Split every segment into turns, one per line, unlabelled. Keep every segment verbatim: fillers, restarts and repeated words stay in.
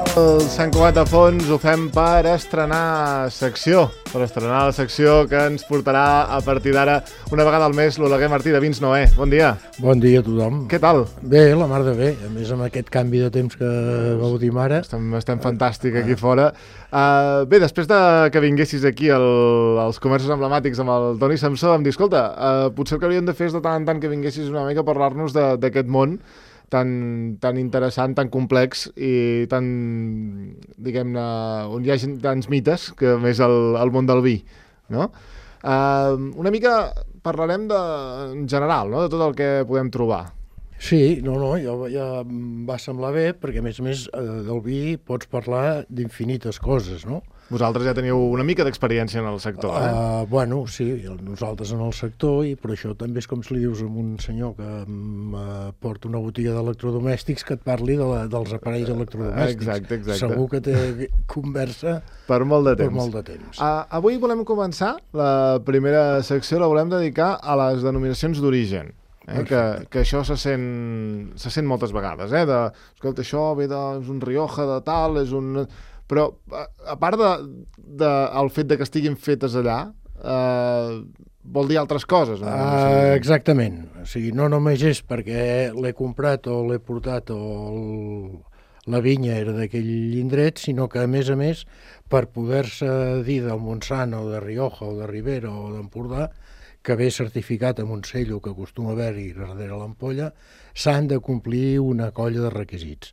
El Sant Cugat a fons ho fem per estrenar secció, per estrenar la secció que ens portarà a partir d'ara una vegada al mes l'Oleguer Martí de Vins Noé. Bon dia.
Bon dia a tothom.
Què tal?
Bé, la mar de bé, a més amb aquest canvi de temps que gaudim ara.
Estem, estem fantàstic aquí fora. Uh, bé, després de que vinguessis aquí el, als comerços emblemàtics amb el Toni Samsó, em dic, escolta, uh, potser el que hauríem de fer és de tant en tant que vinguessis una mica a parlar-nos d'aquest món tan, tan interessant, tan complex i tan, diguem-ne, on hi ha tants mites que més el, el món del vi, no? Uh, una mica parlarem de, en general, no?, de tot el que podem trobar.
Sí, no, no, ja, ja em va semblar bé, perquè a més a més del vi pots parlar d'infinites coses, no?
Vosaltres ja teniu una mica d'experiència en el sector, eh?
Uh, bueno, sí, nosaltres en el sector, i per això també és com si li dius a un senyor que um, uh, porta una botiga d'electrodomèstics que et parli de la, dels aparells electrodomèstics.
Exacte, exacte.
Segur que té conversa
per molt de temps.
Per molt de temps.
Uh, avui volem començar, la primera secció la volem dedicar a les denominacions d'origen. Eh, que, que això se sent, se sent moltes vegades, eh? De, escolta, això ve de, és un Rioja de tal, és un... Però, a, a part de, de el fet de que estiguin fetes allà, eh, vol dir altres coses. No?
Uh, exactament. O sigui, no només és perquè l'he comprat o l'he portat o el, la vinya era d'aquell indret, sinó que, a més a més, per poder-se dir del Montsant o de Rioja o de Ribera o d'Empordà, que ve certificat amb un cello que acostuma a haver-hi darrere l'ampolla, s'han de complir una colla de requisits.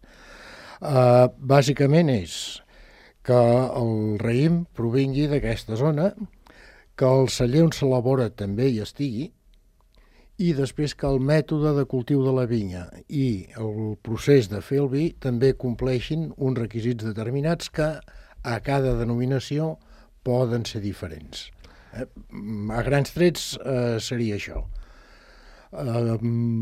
Uh, bàsicament és que el raïm provingui d'aquesta zona, que el celler on s'elabora també hi estigui, i després que el mètode de cultiu de la vinya i el procés de fer el vi també compleixin uns requisits determinats que a cada denominació poden ser diferents. A grans trets eh, seria això. Eh,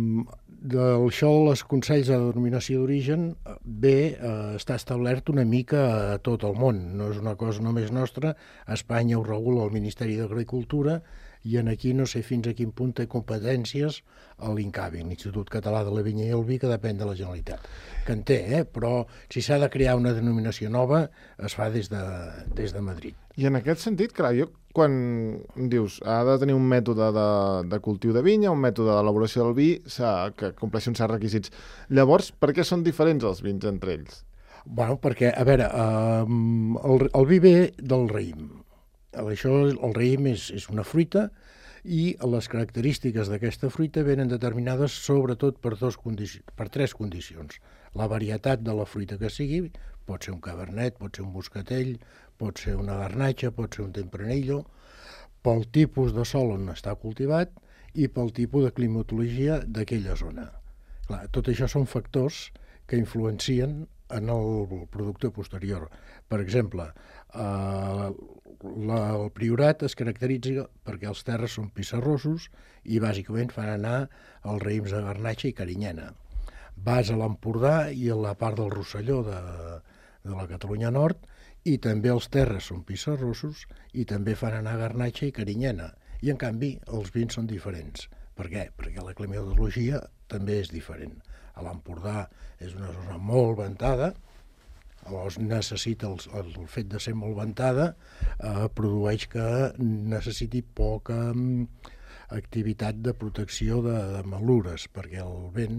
d'això dels consells de denominació d'origen, bé, eh, està establert una mica a tot el món, no és una cosa només nostra. A Espanya ho regula el Ministeri d'Agricultura i en aquí no sé fins a quin punt té competències l'INCAVI, l'Institut Català de la Vinya i el Vi, que depèn de la Generalitat, que en té, eh? Però si s'ha de crear una denominació nova es fa des de, des de Madrid.
I en aquest sentit, clar, jo quan dius ha de tenir un mètode de, de cultiu de vinya, un mètode d'elaboració del vi que compleixi uns certs requisits. Llavors, per què són diferents els vins entre ells?
Bueno, perquè, a veure, eh, el, el vi ve del raïm. Això, el raïm és, és una fruita i les característiques d'aquesta fruita venen determinades sobretot per, dos condici- per tres condicions. La varietat de la fruita que sigui, pot ser un cabernet, pot ser un moscatell, pot ser una garnatxa, pot ser un tempranillo, pel tipus de sòl on està cultivat i pel tipus de climatologia d'aquella zona. Clar, tot això són factors que influencien en el producte posterior. Per exemple, eh, la, el Priorat es caracteritza perquè els terres són pissarrosos i bàsicament fan anar els raïms de garnatxa i carinyena. Vas a l'Empordà i a la part del Rosselló de, de la Catalunya Nord i també els terres són pissarrosos i també fan anar garnatxa i carinyena. I en canvi els vins són diferents. Per què? Perquè la climatologia també és diferent. A l'Empordà és una zona molt ventada, llavors necessita el, el fet de ser molt ventada, eh, produeix que necessiti poca um, activitat de protecció de, de malures, perquè el vent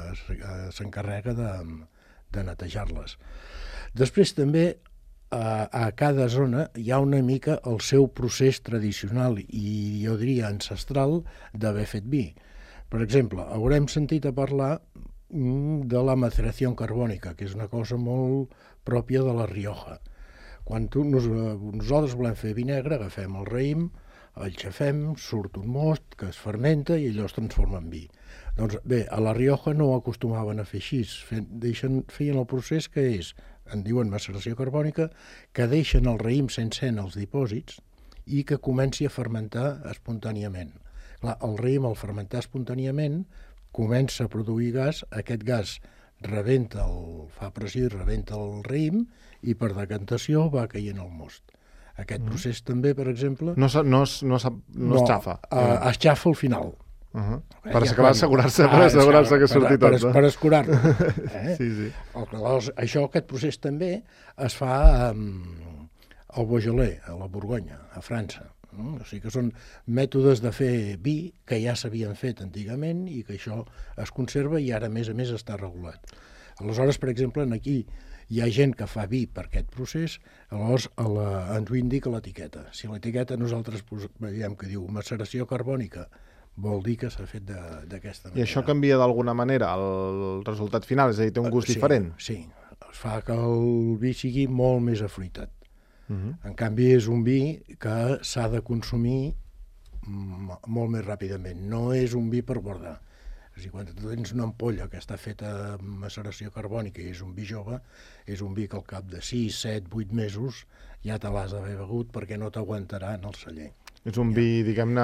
eh, s'encarrega de, de netejar-les. Després també a, a cada zona hi ha una mica el seu procés tradicional i jo diria ancestral d'haver fet vi. Per exemple, haurem sentit a parlar de la maceració carbònica, que és una cosa molt pròpia de la Rioja. Quan tu, nos, nosaltres volem fer vi negre, agafem el raïm, el xafem, surt un most que es fermenta i allò es transforma en vi. Doncs bé, a la Rioja no ho acostumaven a fer així, deixen, feien el procés que és, en diuen maceració carbònica, que deixen el raïm sense en els dipòsits i que comenci a fermentar espontàniament. Clar, el raïm, al fermentar espontàniament, comença a produir gas, aquest gas rebenta el, fa pressió i rebenta el raïm i per decantació va caient el most. Aquest procés mm. també, per exemple...
No, no, no, no, no es xafa.
Uh, es xafa al final.
Uh -huh. Per acabar assegurar-se
ah,
per assegurar-se que surti
per,
tot.
Per, per escurar-lo. Eh?
Sí, sí.
Llavors, això, aquest procés també es fa um, al Beaujolais, a la Borgonya, a França. No? O sigui que són mètodes de fer vi que ja s'havien fet antigament i que això es conserva i ara, a més a més, està regulat. Aleshores, per exemple, aquí hi ha gent que fa vi per aquest procés, llavors a la, ens ho indica l'etiqueta. Si l'etiqueta nosaltres veiem que diu maceració carbònica, vol dir que s'ha fet d'aquesta manera.
I això canvia d'alguna manera el resultat final? És a dir, té un gust
sí,
diferent?
Sí, fa que el vi sigui molt més afruitat.
Uh -huh.
En canvi, és un vi que s'ha de consumir molt més ràpidament. No és un vi per guardar. És a dir, quan tu tens una ampolla que està feta amb maceració carbònica i és un vi jove, és un vi que al cap de sis, set, vuit mesos ja te l'has d'haver begut perquè no t'aguantarà en el celler.
És un vi, diguem-ne,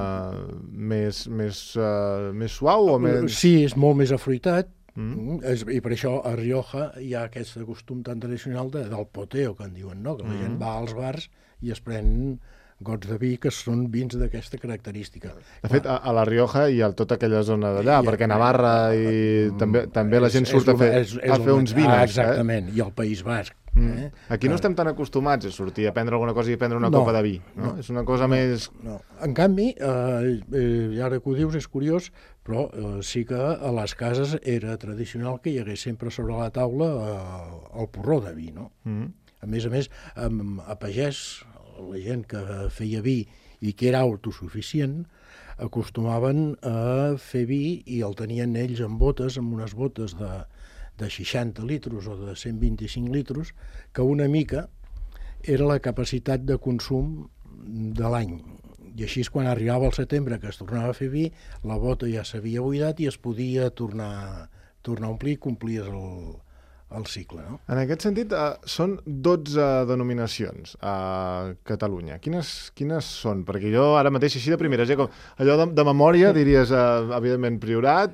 més, més, uh, més suau o més...
Sí, és molt més afruitat, mm. és, i per això a Rioja hi ha aquest costum tan tradicional de, del poteo, que en diuen, no? Que la mm. gent va als bars i es pren gots de vi que són vins d'aquesta característica.
De fet, a, a la Rioja i a tota aquella zona d'allà, perquè a Navarra i també, també la gent surt és, a fer, és, és a fer uns vins.
Ah, exactament, eh? I al País Basc.
Mm. Eh? Aquí no estem tan acostumats a sortir a prendre alguna cosa i a prendre una no, copa de vi. No? No, és una cosa
no,
més...
No. En canvi, eh, eh, ara que ho dius és curiós, però eh, sí que a les cases era tradicional que hi hagués sempre sobre la taula eh, el porró de vi. No? Mm. A més a més, a, a pagès, la gent que feia vi i que era autosuficient, acostumaven a fer vi i el tenien ells en botes, amb unes botes de, de seixanta litros o de cent vint-i-cinc litros, que una mica era la capacitat de consum de l'any. I així, quan arribava el setembre, que es tornava a fer vi, la bota ja s'havia buidat i es podia tornar, tornar a omplir i complies el, el cicle. No?
En aquest sentit, eh, són dotze denominacions a Catalunya. Quines, quines són? Perquè jo ara mateix, així de primeres, eh, com allò de, de memòria, diries, eh, evidentment, Priorat,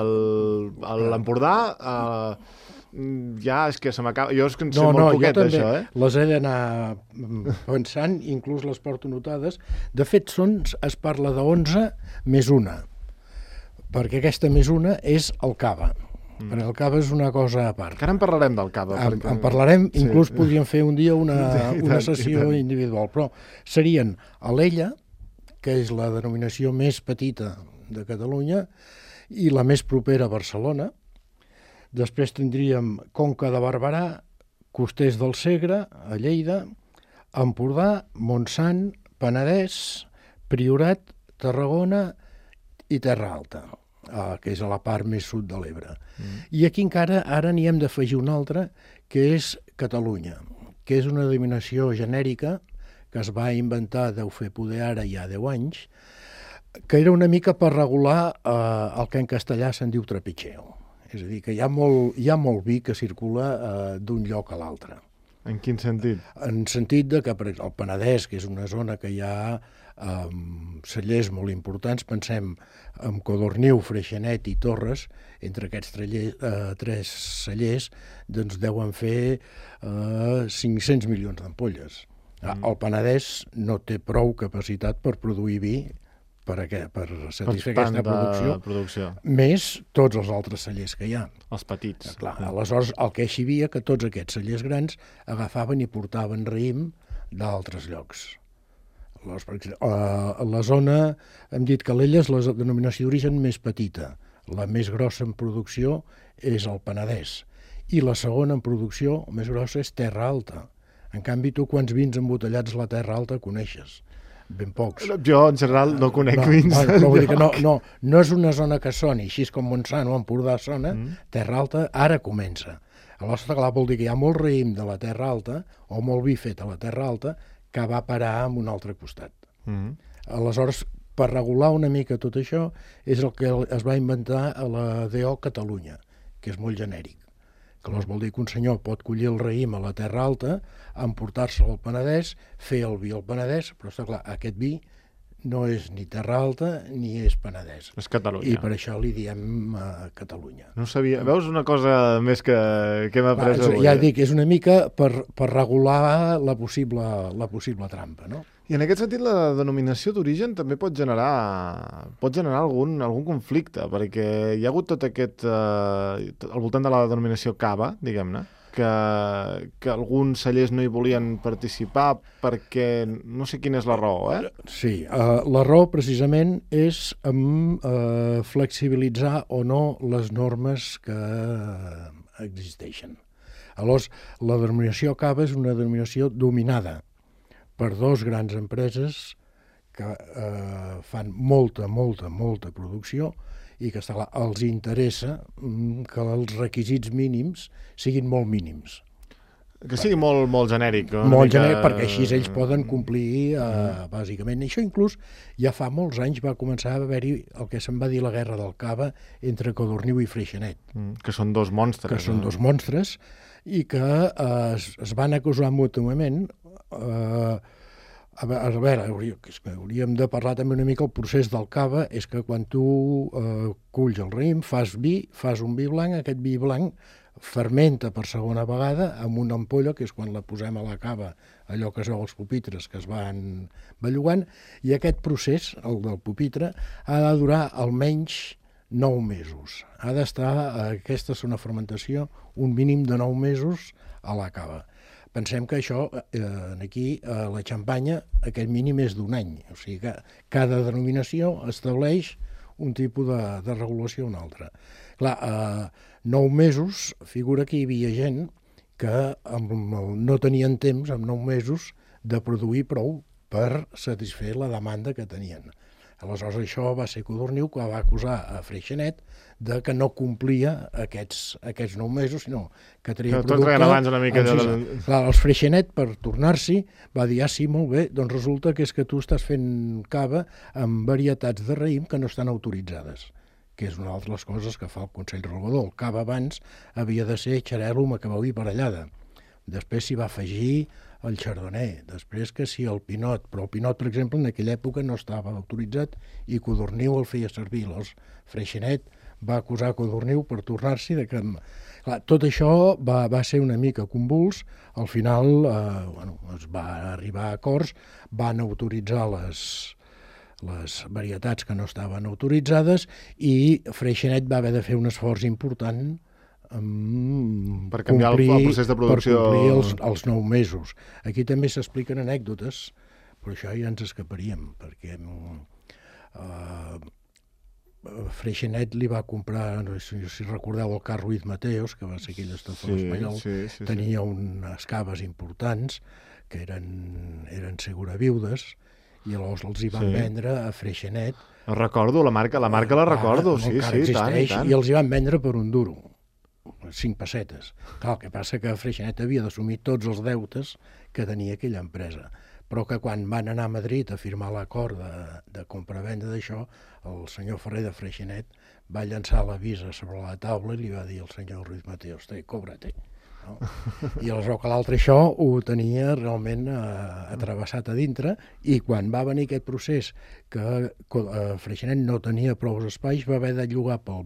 l'Empordà... Eh, ja, és que se m'acaba... Jo és que en sé
no,
molt
no,
poquet,
també
això, eh?
Les he d'anar pensant, inclús les porto notades. De fet, són, es parla de onze més una, perquè aquesta més una és el cava. Mm. Perquè el cava és una cosa a part.
Que ara en parlarem del cava.
En,
perquè...
en parlarem, inclús sí. Podríem fer un dia una,
sí,
una
tant,
sessió individual, però serien Alella, que és la denominació més petita de Catalunya, i la més propera a Barcelona. Després tindríem Conca de Barberà, Costers del Segre, a Lleida, Empordà, Montsant, Penedès, Priorat, Tarragona i Terra Alta, eh, que és a la part més sud de l'Ebre. Mm. I aquí encara ara n'hi hem d'afegir una altra, que és Catalunya, que és una denominació genèrica que es va inventar, deu fer poder ara ja deu anys, que era una mica per regular eh, el que en castellà se'n diu trepitxeo. És a dir, que hi ha molt, hi ha molt vi que circula eh, d'un lloc a l'altre.
En quin sentit?
En sentit de que, per exemple, el Penedès, que és una zona que hi ha eh, cellers molt importants, pensem en Codorniu, Freixenet i Torres, entre aquests trellers, eh, tres cellers, doncs deuen fer eh, cinc-cents milions d'ampolles. Mm. El Penedès no té prou capacitat per produir vi per, aquest, per satisfer aquesta producció,
producció,
més tots els altres cellers que hi ha.
Els petits.
Clar, aleshores, el que així havia que tots aquests cellers grans agafaven i portaven raïm d'altres llocs. Aleshores, per exemple, a la zona, hem dit que l'Ella és la denominació d'origen més petita. La més grossa en producció és el Penedès. I la segona en producció, més grossa, és Terra Alta. En canvi, tu quants vins embotellats a la Terra Alta coneixes? Ben pocs.
Jo, en general, no conec
no,
vins.
No, no, vull dir que no, no, no és una zona que soni, així com Montsant o Empordà sona, mm. Terra Alta ara comença. Aleshores, clar, vol dir que hi ha molt raïm de la Terra Alta, o molt vi fet a la Terra Alta, que va parar a un altre costat. Mm. Aleshores, per regular una mica tot això, és el que es va inventar a la D O Catalunya, que és molt genèric. Que aleshores vol dir que un senyor pot collir el raïm a la Terra Alta, emportar-se'l al Penedès, fer el vi al Penedès, però està clar, aquest vi no és ni Terra Alta ni és Penedès.
És Catalunya.
I per això li diem uh, Catalunya.
No sabia. Veus una cosa més que, que hem après avui?
Ja dic, és una mica per, per regular la possible, la possible trampa, no?
I en aquest sentit la denominació d'origen també pot generar pot generar algun, algun conflicte, perquè hi ha hagut tot aquest... Eh, al voltant de la denominació cava, diguem-ne, que, que alguns cellers no hi volien participar perquè no sé quina és la raó, eh?
Sí, uh, la raó precisament és amb uh, flexibilitzar o no les normes que existeixen. Aleshores, la denominació cava és una denominació dominada per dos grans empreses que eh, fan molta, molta, molta producció i que està clar, els interessa que els requisits mínims siguin molt mínims.
Que sigui molt, molt genèric.
Molt mica... genèric, perquè així ells poden complir, eh, bàsicament. Això inclús ja fa molts anys va començar a haver-hi el que se'n va dir la guerra del cava entre Codorniu i Freixenet.
Mm, que són dos monstres.
Que són dos monstres i que eh, es, es van acusar mútuament. Eh, a veure, hauríem de parlar també una mica el procés del cava, és que quan tu eh, culls el raïm, fas vi, fas un vi blanc, aquest vi blanc fermenta per segona vegada amb una ampolla, que és quan la posem a la cava, allò que es veu als pupitres que es van bellugant, i aquest procés, el del pupitre, ha de durar almenys nou mesos. Ha d'estar, aquesta és una fermentació, un mínim de nou mesos a la cava. Pensem que això, eh, aquí, a la Xampanya, aquest mínim és d'un any. O sigui que cada denominació estableix un tipus de, de regulació o un altre. Clar, eh, nou mesos, figura que hi havia gent que amb, no tenien temps, amb nou mesos, de produir prou per satisfer la demanda que tenien. Aleshores, això va ser Codorniu que va acusar a Freixenet de que no complia aquests, aquests nou mesos, sinó que treia
que
producte...
Tot abans una mica de...
Clar, els Freixenet, per tornar-s'hi, va dir, ah, sí, molt bé, doncs resulta que és que tu estàs fent cava amb varietats de raïm que no estan autoritzades, que és una de les coses que fa el Consell Regulador. El cava abans havia de ser xarel·lo, macabau i parellada. Després s'hi va afegir el chardonnay, després que sí el pinot, però el pinot, per exemple, en aquella època no estava autoritzat i Codorniu el feia servir. Llavors, Freixenet va acusar Codorniu per tornar-s'hi de que... Clar, tot això va, va ser una mica convuls, al final eh, bueno, es va arribar a acords, van autoritzar les, les varietats que no estaven autoritzades i Freixenet va haver de fer un esforç important Um,
per canviar complir, el, el procés de producció...
Per complir els, els nou mesos. Aquí també s'expliquen anècdotes, però això ja ens escaparíem, perquè uh, Freixenet li va comprar, no sé si recordeu, el Car Ruiz Mateos, que va ser aquell estafador
sí,
espanyol,
sí, sí,
tenia
sí.
unes caves importants, que eren, eren seguraviudes, i llavors els hi van sí. vendre a Freixenet.
El recordo, la marca, la marca la recordo, ah, sí, sí, tant i tant.
I els hi van vendre per un duro. Cinc pessetes. Clar, el que passa que Freixenet havia d'assumir tots els deutes que tenia aquella empresa, però que quan van anar a Madrid a firmar l'acord de, de compra-venda d'això, el senyor Ferrer de Freixenet va llançar la visa sobre la taula i li va dir al senyor Ruiz Mateos, té, cobra-te. No? I aleshores que l'altre això ho tenia realment eh, atrevessat a dintre, i quan va venir aquest procés que eh, Freixenet no tenia prou espais, va haver de llogar pel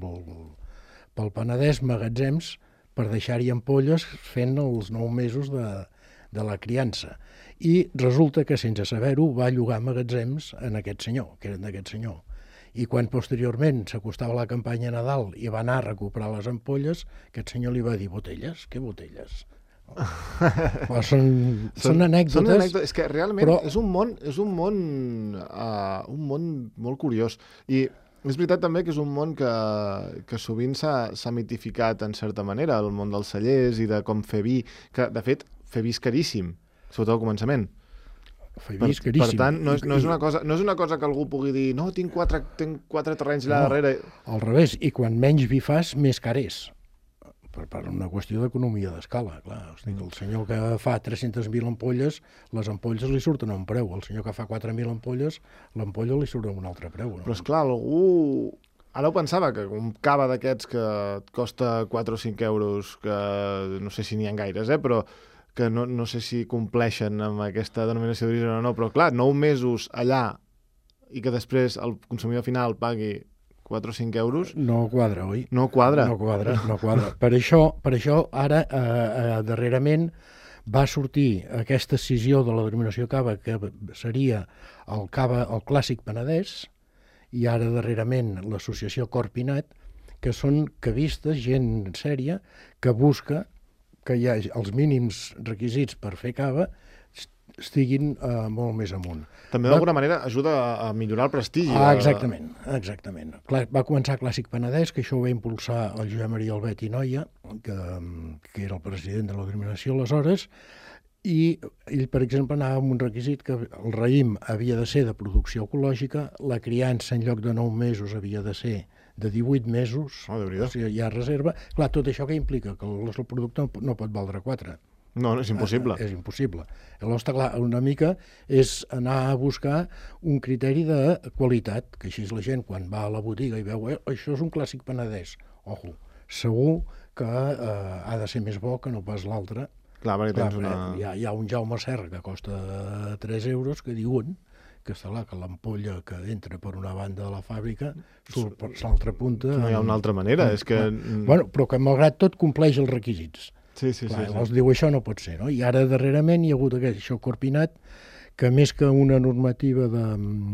pel Penedès magatzems per deixar-hi ampolles fent els nou mesos de, de la criança. I resulta que, sense saber-ho, va llogar magatzems en aquest senyor, que eren d'aquest senyor. I quan posteriorment s'acostava la campanya a Nadal i va anar a recuperar les ampolles, aquest senyor li va dir, botelles? Què botelles? Però són, són, són anècdotes. Són anècdotes.
És que realment però... és un món, és un món, uh, un món molt curiós. I és veritat també que és un món que, que sovint s'ha mitificat en certa manera, el món dels cellers i de com fer vi, que de fet fer vi és caríssim, sobretot al començament.
Fer vi és caríssim.
Per tant, no és, no, és una cosa, no és una cosa que algú pugui dir no, tinc quatre, tinc quatre terrenys allà no, darrere.
Al revés, i quan menys vi fas, més car és. Per, per una qüestió d'economia d'escala, clar. Hosti, el senyor que fa tres-centes mil ampolles, les ampolles li surten a un preu. El senyor que fa quatre mil ampolles, l'ampolla li surt a un altre preu. No?
Però, esclar, algú... Ara ho pensava, que un cava d'aquests que et costa quatre o cinc euros, que no sé si n'hi ha gaires, eh, però que no, no sé si compleixen amb aquesta denominació d'origen o no, però, clar, nou mesos allà i que després el consumidor final pagui quatre o cinc euros...
No quadra, oi?
No quadra.
No quadra, no quadra. Per això, per això ara, eh, eh, darrerament, va sortir aquesta escissió de la denominació cava, que seria el cava, el clàssic penedès, i ara darrerament l'associació Corpinat, que són cavistes, gent sèria, que busca que hi hagi els mínims requisits per fer cava estiguin uh, molt més amunt.
També d'alguna va... manera ajuda a millorar el prestigi.
Ah, exactament, exactament. Va començar Clàssic Penedès, que això ho va impulsar el Josep Maria Albet i Noia, que, que era el president de la denominació aleshores, i ell, per exemple, anava amb un requisit que el raïm havia de ser de producció ecològica, la criança en lloc de nou mesos havia de ser de divuit mesos,
oh,
o sigui, hi ha reserva. Clar, tot això què implica? Que el, el producte no pot valdre quatre.
No, és impossible.
Eh, és impossible. Llavors, clar, una mica és anar a buscar un criteri de qualitat, que així la gent, quan va a la botiga i veu eh, això és un clàssic penedès, ojo, segur que eh, ha de ser més bo que no pas l'altre.
Clar, perquè
clar,
tens una...
eh, hi, ha, hi ha un Jaume Serra que costa tres euros, que diuen que està là, que l'ampolla que entra per una banda de la fàbrica surt per l'altra punta.
No hi ha una altra manera, és que...
Bueno, però que malgrat tot compleix els requisits.
Sí, sí,
clar,
sí, sí.
Llavors diu, això no pot ser, no? I ara darrerament hi ha hagut aquest, això Corpinat, que més que una normativa de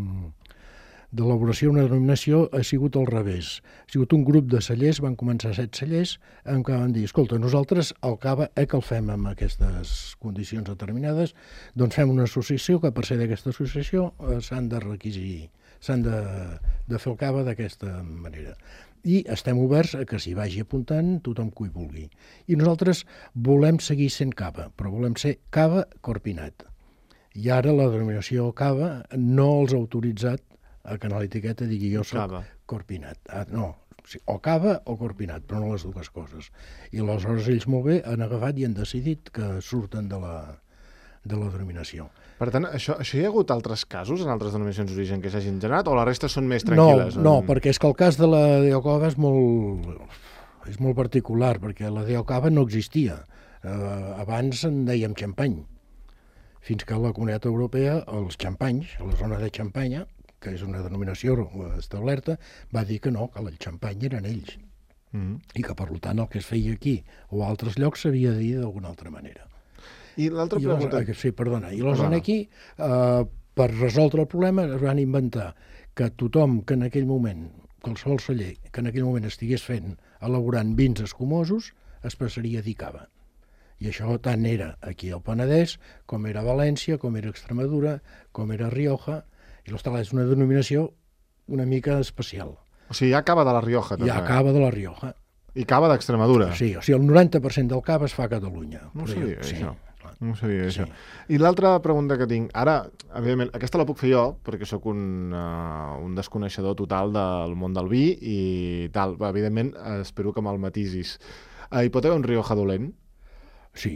d'elaboració, una denominació, ha sigut al revés. Ha sigut un grup de cellers, van començar set cellers, en què van dir, escolta, nosaltres el cava, eh, que el fem amb aquestes condicions determinades, doncs fem una associació que per ser d'aquesta associació eh, s'han de requisir, s'han de, de fer el cava d'aquesta manera. I estem oberts a que s'hi vagi apuntant tothom que hi vulgui. I nosaltres volem seguir sent cava, però volem ser cava Corpinat. I ara la denominació cava no els ha autoritzat a que en l'etiqueta digui jo soc cava. Corpinat. Ah, no, o cava o Corpinat, però no les dues coses. I aleshores ells molt bé han agafat i han decidit que surten de la, de la denominació.
Per tant, això, això hi ha hagut altres casos en altres denominacions d'origen que s'hagin generat o la resta són més tranquil·les?
No, no, perquè és que el cas de la Deocava és molt, és molt particular, perquè la Deocava no existia. Eh, abans en dèiem xampany, fins que la Comunitat Europea, els xampanys, la zona de Xampanya, que és una denominació establerta, va dir que no, que el xampany eren ells. Mm-hmm. I que, per tant, el que es feia aquí o a altres llocs s'havia de dir d'alguna altra manera.
I l'altra pregunta...
I sí, perdona. I aleshores aquí, eh, per resoldre el problema, es van inventar que tothom que en aquell moment, qualsevol celler, que en aquell moment estigués fent, elaborant vins escumosos, es passaria a dir cava. I això tant era aquí al Penedès, com era a València, com era a Extremadura, com era a Rioja, i l'Hostal és una denominació una mica especial.
O sigui, hi ha cava de la Rioja, també.
Hi ha cava de la Rioja.
I cava d'Extremadura.
Sí, o sigui, el noranta per cent del cava es fa a Catalunya.
No ho sabia,
sí,
això.
Clar.
No ho sabia,
sí.
això. I l'altra pregunta que tinc, ara, evidentment, aquesta la puc fer jo, perquè sóc un, uh, un desconeixedor total del món del vi i tal. Evidentment, uh, espero que me'l matisis. Uh, hi pot haver un Rioja dolent?
Sí.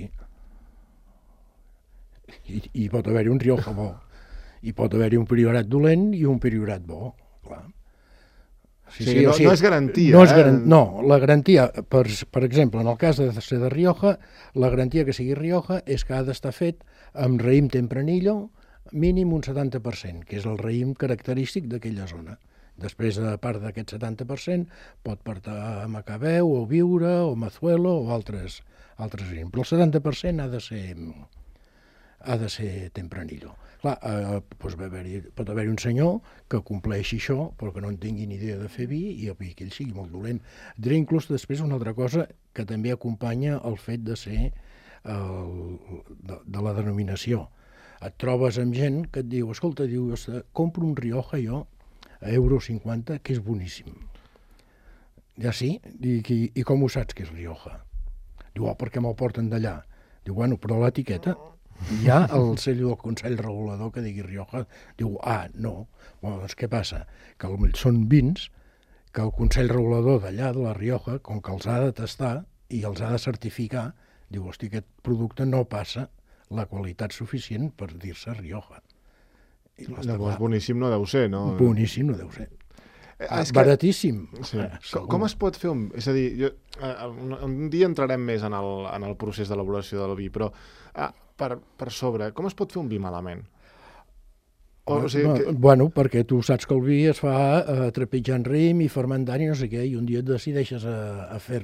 I, i pot haver-hi un Rioja bo. I pot haver-hi un Priorat dolent i un Priorat bo, clar.
Sí, sí, sí, no, o sigui, no és garantia.
No,
eh?
és garan... no, la garantia, per, per exemple, en el cas de ser de Rioja, la garantia que sigui Rioja és que ha d'estar fet amb raïm Tempranillo, mínim un setanta per cent, que és el raïm característic d'aquella zona. Després, a part d'aquest setanta per cent, pot portar a Macabeu, o Viure, o Mazuelo, o altres, altres raïms. Però el setanta per cent ha de ser, ha de ser Tempranillo. Clar, eh, doncs va haver-hi, pot haver-hi un senyor que compleixi això, però que no en tingui ni idea de fer vi i que ell sigui molt dolent. Diré inclús després una altra cosa que també acompanya el fet de ser el, de, de la denominació. Et trobes amb gent que et diu, escolta, diu, compro un Rioja jo a euro cinquanta, que és boníssim. Ja sí? I, i, i com ho saps que és Rioja? Diu, oh, perquè me'l porten d'allà. Diu, bueno, però l'etiqueta... Hi ha el cello del Consell Regulador que digui Rioja, diu, ah, no. Bueno, doncs què passa? Que són vins que el Consell Regulador d'allà, de la Rioja, com que els ha de tastar i els ha de certificar, diu, hosti, aquest producte no passa la qualitat suficient per dir-se Rioja.
I llavors, boníssim no deu ser, no?
Boníssim no deu ser.
Eh,
ah, baratíssim.
Sí. Eh, com, com es pot fer un... És a dir, jo, eh, un, un dia entrarem més en el, en el procés d'elaboració del vi, però eh, per, per sobre, com es pot fer un vi malament? O, o sigui, que...
Bueno, perquè tu saps que el vi es fa eh, trepitjant raïm i fermentant i no sé què, i un dia et decideixes a, a fer-ne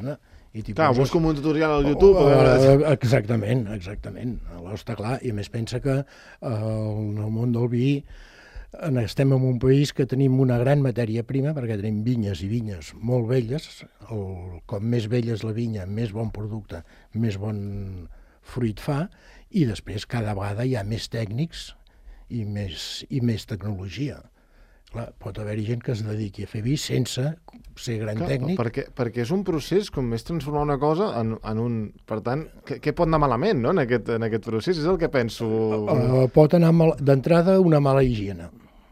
I
clar, poses... busco un tutorial al YouTube.
Uh, exactament, exactament. Aleshores, està clar, i a més pensa que uh, en el món del vi estem en un país que tenim una gran matèria prima, perquè tenim vinyes i vinyes molt velles. El, com més vella és la vinya, més bon producte, més bon fruit fa, i després cada vegada hi ha més tècnics i més, i més tecnologia. Clar, pot haver-hi gent que es dediqui a fer vi sense ser gran clar, tècnic.
Perquè, perquè és un procés com és transformar una cosa en, en un... Per tant, què, què pot anar malament, no?, en aquest, en aquest procés? És el que penso...
Uh, pot anar mal... d'entrada una mala higiene.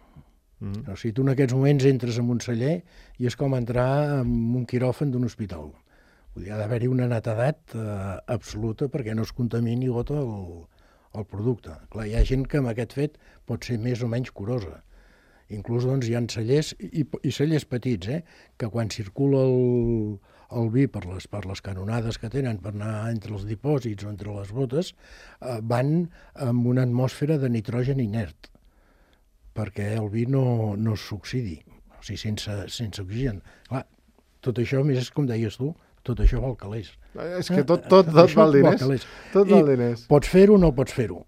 Mm. O sigui, tu en aquests moments entres en un celler i és com entrar en un quiròfan d'un hospital. Vull dir, ha d'haver-hi una netedat uh, absoluta perquè no es contamini gota el, el producte. Clar, hi ha gent que amb aquest fet pot ser més o menys curosa. Inclús doncs, hi ha cellers, i, i cellers petits, eh, que quan circula el, el vi per les, per les canonades que tenen per anar entre els dipòsits o entre les botes, eh, van amb una atmosfera de nitrogen inert, perquè el vi no, no s'oxidi, o sigui, sense, sense oxigen. Clar, tot això, més és com deies tu, tot això val calés.
És que tot, tot, tot, tot val diners. Tot val diners.
Pots fer-ho o no pots fer-ho.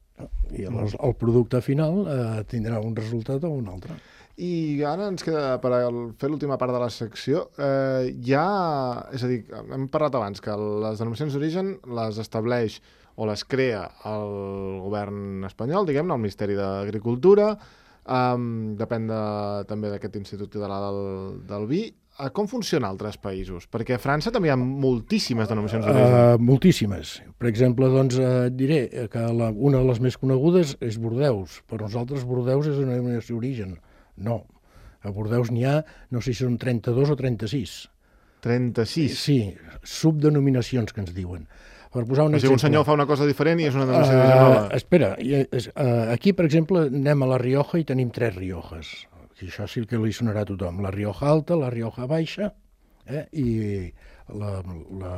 I el, el producte final eh, tindrà un resultat o un altre.
I ara ens queda, per fer l'última part de la secció, eh, ja... És a dir, hem parlat abans que les denominacions d'origen les estableix o les crea el govern espanyol, diguem-ne, el Ministeri d'Agricultura, eh, depèn de, també d'aquest Institut Català del, del Vi. Com funciona a altres països? Perquè a França també hi ha moltíssimes denominacions d'origen.
Uh, moltíssimes. Per exemple, doncs, uh, diré que la, una de les més conegudes és Bordeus. Per nosaltres, Bordeus és una denominació d'origen. No. A Bordeus n'hi ha, no sé si són trenta-dos o trenta-sis.
trenta-sis?
Sí, subdenominacions que ens diuen. Per posar un
o sigui,
exemple...
un senyor fa una cosa diferent i és una denominació d'origen nova.
Uh, espera, uh, aquí, per exemple, anem a la Rioja i tenim tres Riojes. I això sí que li sonarà a tothom. La Rioja Alta, la Rioja Baixa eh, i la, la,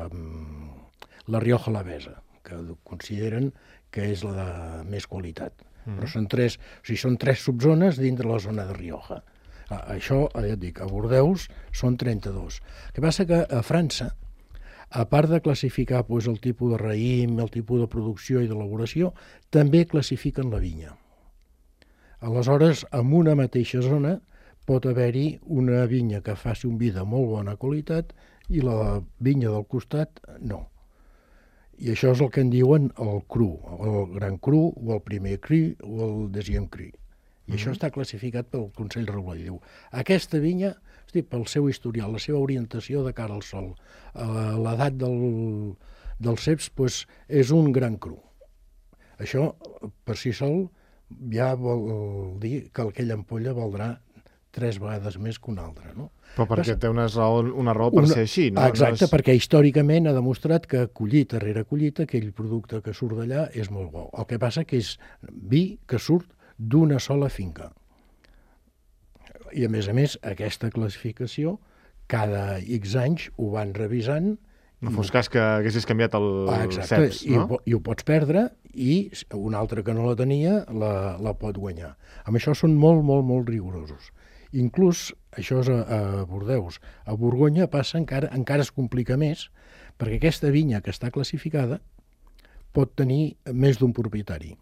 la Rioja Alavesa, que consideren que és la de més qualitat. Mm. Però són tres, o sigui, són tres subzones dintre la zona de Rioja. Ah, això, ja et dic, a Bordeus són trenta-dos. El que passa que a França, a part de classificar doncs, el tipus de raïm, el tipus de producció i d'elaboració, també classifiquen la vinya. Aleshores, en una mateixa zona pot haver-hi una vinya que faci un vi de molt bona qualitat i la vinya del costat no. I això és el que en diuen el cru, el gran cru, o el primer cru, o el deuxième cru. I mm-hmm. això està classificat pel Consell Regulador. Diu, aquesta vinya, hosti, pel seu historial, la seva orientació de cara al sol, l'edat del, dels ceps, doncs, és un gran cru. Això, per si sol, ja vol dir que aquella ampolla valdrà tres vegades més que una altra, no?
Però perquè té una raó, una raó per una... ser així, no?
Exacte,
no és...
perquè històricament ha demostrat que collita rere collita aquell producte que surt d'allà és molt bo. El que passa que és vi que surt d'una sola finca. I a més a més, aquesta classificació, cada X anys ho van revisant.
No fos cas que haguessis canviat el
ah,
ceps, no?
I ho, i ho pots perdre i un altre que no la tenia la, la pot guanyar. Amb això són molt, molt, molt rigorosos. Inclús, això és a, a Bordeus, a Borgonya passa encara, encara es complica més, perquè aquesta vinya que està classificada pot tenir més d'un propietari.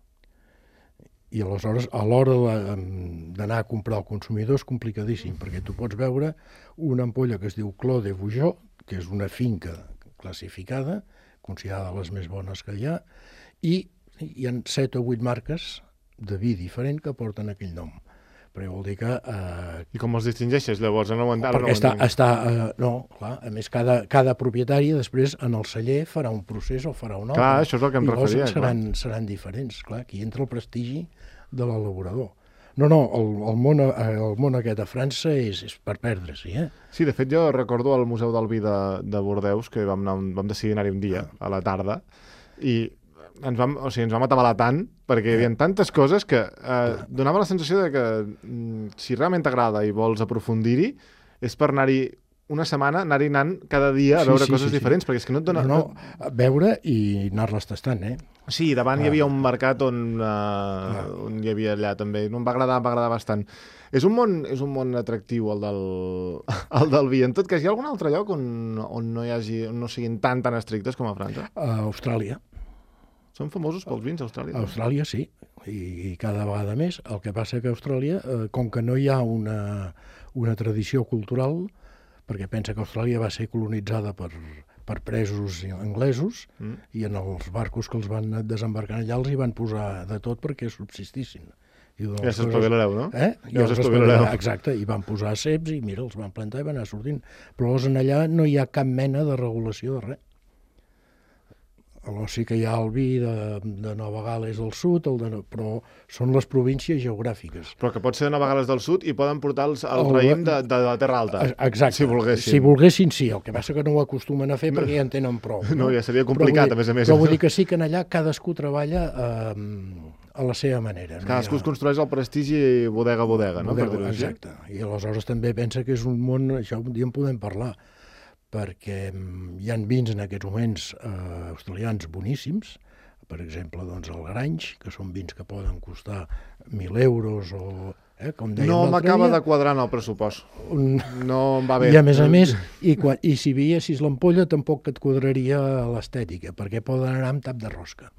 I aleshores, a l'hora d'anar a comprar al consumidor és complicadíssim, perquè tu pots veure una ampolla que es diu Clos de Vougeot, que és una finca classificada, considerada les més bones que hi ha, i hi ha set o vuit marques de vi diferent que porten aquell nom. Però vol dir que... Eh,
I com els distingeixes, llavors? No ho entenc.
Perquè està... està eh, no, clar, a més, cada, cada propietari després en el celler farà un procés o farà un altre.
Clar, això és el que em referia.
I seran, seran diferents, clar, aquí entra el prestigi de l'elaborador. No, no, el, el, món, el món aquest a França és, és per perdre-s'hi, eh?
Sí, de fet, jo recordo al Museu del Vi de, de Bordeus, que vam, anar, vam decidir anar-hi un dia, a la tarda, i ens vam, o sigui, ens vam atabalar tant, perquè hi havia tantes coses que eh, donava la sensació de que mm, si realment t'agrada i vols aprofundir-hi, és per anar-hi una setmana anar-hi anant cada dia a veure
sí, sí,
coses
sí,
diferents,
sí.
perquè és que no et dona...
No, no, veure i anar-les tastant, eh?
Sí, davant ah. hi havia un mercat on, uh,
ah.
on hi havia allà també. No em va agradar, em va agradar bastant. És un món, és un món atractiu, el del, el del vi. En tot cas, hi ha algun altre lloc on, on, no, hi hagi, on no siguin tan tan estrictes com a França?
A Austràlia.
Són famosos pels vins, a Austràlia?
A Austràlia, sí, i, i cada vegada més. El que passa que a Austràlia, eh, com que no hi ha una, una tradició cultural, perquè pensa que Austràlia va ser colonitzada per, per presos anglesos, mm. i en els barcos que els van desembarcar allà els hi van posar de tot perquè subsistissin. I
ja s'espavilareu, no?
Eh?
Ja s'espavilareu.
Exacte, i van posar ceps i mira, els van plantar i van anar sortint. Però en allà no hi ha cap mena de regulació de res. Aleshores sí que hi ha el vi de, de Nova Gal·les del Sud, el de, però són les províncies geogràfiques.
Però que pot ser de Nova Gal·les del Sud i poden portar els, el, el raïm de, de la Terra Alta.
Exacte.
Si volguessin.
Si volguessin, sí. El que passa que no ho acostumen a fer perquè ja en tenen prou.
No, no ja seria complicat,
dir,
a més a més.
Però vull dir que sí que en allà cadascú treballa eh, a la seva manera.
Cadascú no ha... es construeix el prestigi bodega a bodega, no?
Bodega, exacte. I aleshores també pensa que és un món, això un dia en podem parlar, perquè hi ha vins en aquests moments eh, australians boníssims, per exemple, doncs, el Grange, que són vins que poden costar mil euros o... Eh, com dèiem
no m'acaba
dia,
de quadrar en el pressupost. Un... No em va bé.
I a més a més, i, quan, i si veiessis l'ampolla tampoc et quadraria l'estètica, perquè poden anar amb tap de rosca.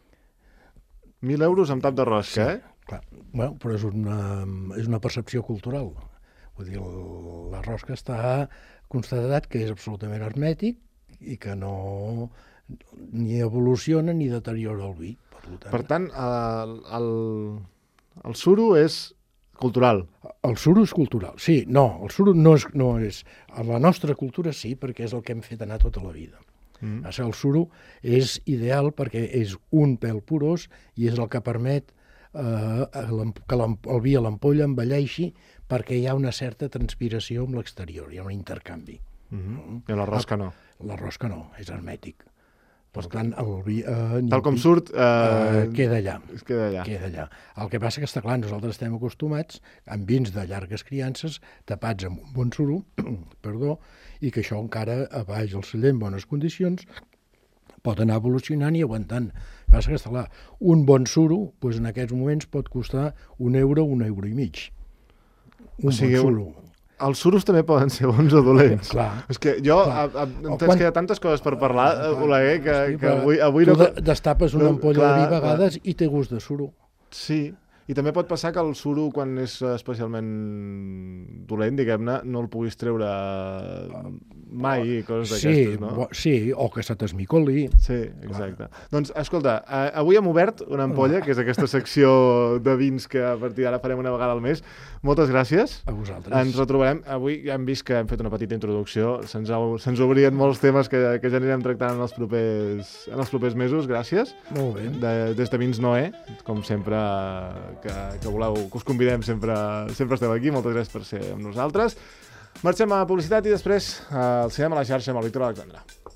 Mil euros amb tap de rosca,
sí,
eh?
Clar. Bueno, però és una, és una percepció cultural. Vull dir, la rosca està constatat que és absolutament hermètic i que no ni evoluciona ni deteriora el vi. Per tant,
per tant el, el, el suro és cultural.
El suro és cultural, sí. No, el suro no és, no és... A la nostra cultura sí, perquè és el que hem fet anar tota la vida. Mm. El suro és ideal perquè és un pèl porós i és el que permet eh, que el vi a l'ampolla envelleixi perquè hi ha una certa transpiració amb l'exterior, hi ha un intercanvi.
Mm-hmm. Mm. I la rosca no.
La rosca no, és hermètic. Per tant, el vi... Eh,
Tal com surt... Eh,
eh, queda allà.
Queda allà.
Queda allà. El que passa que, està clar, nosaltres estem acostumats amb vins de llargues criances tapats amb un bon suro, perdó, i que això encara a baix el celler en bones condicions pot anar evolucionant i aguantant. El que passa que, està clar, un bon suro, doncs en aquests moments pot costar un euro, un euro i mig. Un o sigui, bon suro.
Els suros també poden ser bons o dolents.
Clar.
És que jo, a, a, em tens quan... que hi ha tantes coses per parlar, Oleguer, que, sí, que avui... avui
tu
no...
destapes una ampolla clar, de vi a vegades clar. I té gust de suro.
Sí, i també pot passar que el suro, quan és especialment dolent, diguem-ne, no el puguis treure mai i coses d'aquestes,
sí,
no?
Sí, o que se t'esmicoli.
Sí, exacte. Clar. Doncs, escolta, eh, avui hem obert una ampolla, que és aquesta secció de vins que a partir d'ara farem una vegada al mes. Moltes gràcies.
A vosaltres.
Ens retrobarem. Avui ja hem vist que hem fet una petita introducció. Se'ns se obrien molts temes que, que ja anirem tractant en els propers, en els propers mesos. Gràcies.
Molt bé.
De, des de Vins Noé, com sempre, que, que voleu, que us convidem, sempre, sempre esteu aquí. Moltes gràcies per ser amb nosaltres. Marxem a publicitat i després eh, el cinema a la xarxa amb el Víctor Alexandre.